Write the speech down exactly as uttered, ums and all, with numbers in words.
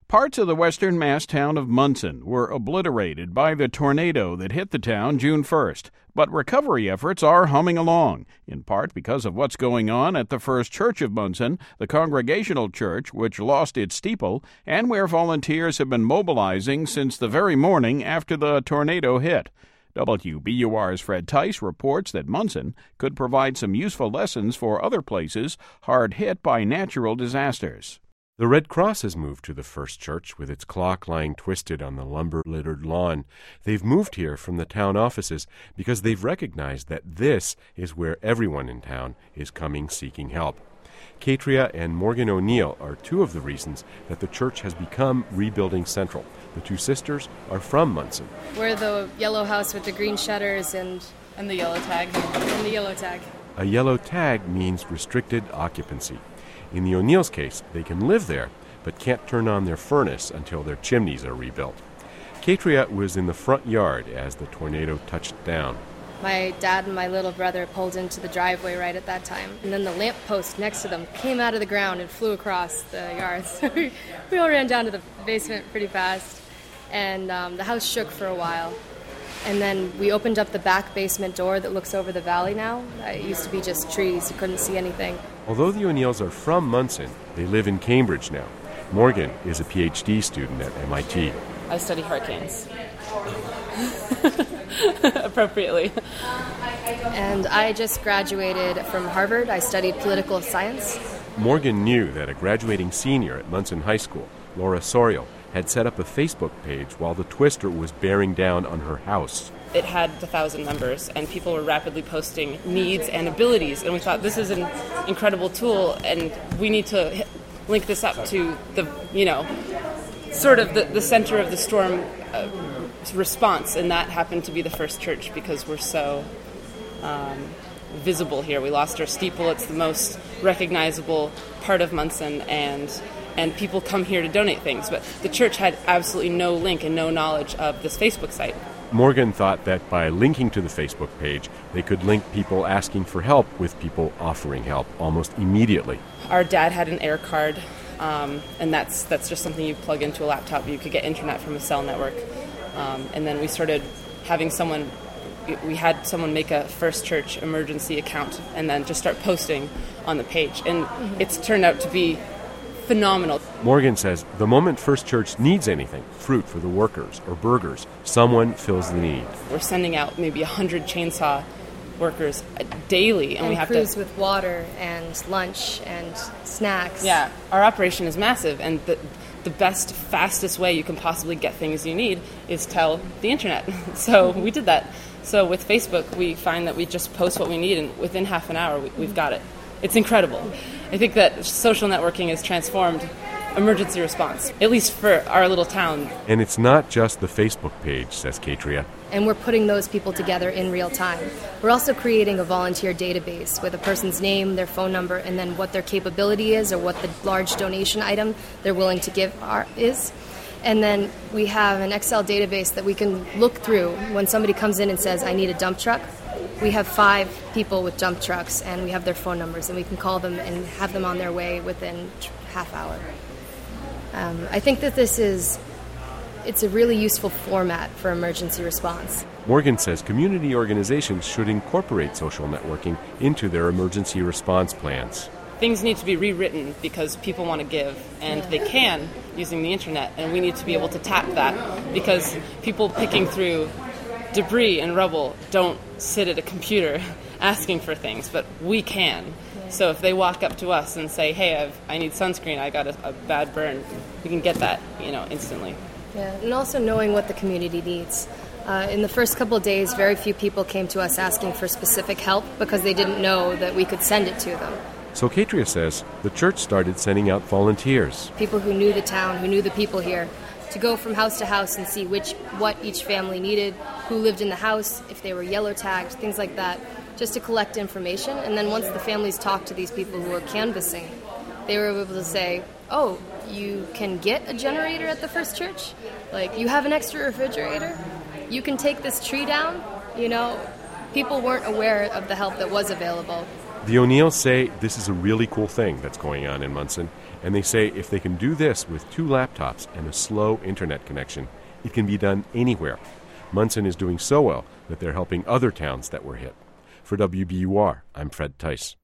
Parts of the western Mass town of Munson were obliterated by the tornado that hit the town June first, but recovery efforts are humming along, in part because of what's going on at the First Church of Munson, the Congregational Church, which lost its steeple, and where volunteers have been mobilizing since the very morning after the tornado hit. W B U R's Fred Tice reports that Munson could provide some useful lessons for other places hard hit by natural disasters. The Red Cross has moved to the First Church with its clock lying twisted on the lumber-littered lawn. They've moved here from the town offices because they've recognized that this is where everyone in town is coming seeking help. Katria and Morgan O'Neill are two of the reasons that the church has become Rebuilding Central. The two sisters are from Munson. We're the yellow house with the green shutters and, and the yellow tag. And the yellow tag. A yellow tag means restricted occupancy. In the O'Neill's case, they can live there, but can't turn on their furnace until their chimneys are rebuilt. Katria was in the front yard as the tornado touched down. My dad and my little brother pulled into the driveway right at that time, and then the lamp post next to them came out of the ground and flew across the yard. So we, we all ran down to the basement pretty fast, and um, the house shook for a while. And then we opened up the back basement door that looks over the valley now. It used to be just trees. You couldn't see anything. Although the O'Neills are from Munson, they live in Cambridge now. Morgan is a P H D student at M I T. I study hurricanes. Appropriately. And I just graduated from Harvard. I studied political science. Morgan knew that a graduating senior at Munson High School, Laura Sorial, had set up a Facebook page while the twister was bearing down on her house. It had a thousand members, and people were rapidly posting needs and abilities, and we thought this is an incredible tool, and we need to hit, link this up to the, you know, sort of the, the center of the storm uh, response, and that happened to be the First Church because we're so um, visible here. We lost our steeple. It's the most recognizable part of Munson, and and people come here to donate things. But the church had absolutely no link and no knowledge of this Facebook site. Morgan thought that by linking to the Facebook page, they could link people asking for help with people offering help almost immediately. Our dad had an air card, um, and that's that's just something you plug into a laptop. You could get internet from a cell network. Um, and then we started having someone, we had someone make a First Church emergency account and then just start posting on the page. And mm-hmm. it's turned out to be phenomenal. Morgan says the moment First Church needs anything, fruit for the workers or burgers, someone fills the need. We're sending out maybe one hundred chainsaw workers daily. And, and we have crews to, with water and lunch and snacks. Yeah, our operation is massive, and the, the best, fastest way you can possibly get things you need is tell the internet. So we did that. So with Facebook, we find that we just post what we need, and within half an hour, we, we've got it. It's incredible. I think that social networking has transformed emergency response, at least for our little town. And it's not just the Facebook page, says Katria. And we're putting those people together in real time. We're also creating a volunteer database with a person's name, their phone number, and then what their capability is or what the large donation item they're willing to give are, is. And then we have an Excel database that we can look through when somebody comes in and says, I need a dump truck. We have five people with dump trucks, and we have their phone numbers, and we can call them and have them on their way within half hour. Um, I think that this is, it's a really useful format for emergency response. Morgan says community organizations should incorporate social networking into their emergency response plans. Things need to be rewritten because people want to give, and they can using the internet, and we need to be able to tap that because people picking through debris and rubble don't sit at a computer asking for things, but we can. Yeah. So if they walk up to us and say, hey, I've, I need sunscreen, I got a, a bad burn, we can get that, you know, instantly. Yeah, and also knowing what the community needs. Uh, in the first couple of days, very few people came to us asking for specific help because they didn't know that we could send it to them. So Katria says the church started sending out volunteers. People who knew the town, who knew the people here, to go from house to house and see which what each family needed, who lived in the house, if they were yellow tagged, things like that, just to collect information. And then once the families talked to these people who were canvassing, they were able to say, oh, you can get a generator at the First Church? Like, you have an extra refrigerator? You can take this tree down? You know, people weren't aware of the help that was available. The O'Neills say this is a really cool thing that's going on in Munson, and they say if they can do this with two laptops and a slow internet connection, it can be done anywhere. Munson is doing so well that they're helping other towns that were hit. For W B U R, I'm Fred Tice.